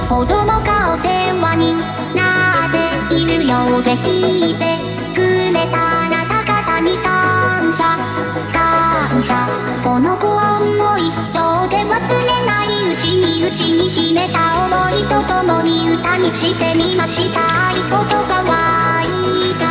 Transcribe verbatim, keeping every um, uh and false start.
子供がお世話になっているようで聞いてくれたあなた方に感謝感謝。この子は思いそうで忘れないうちにうちに秘めた想いとともに歌にしてみました。愛言葉は言い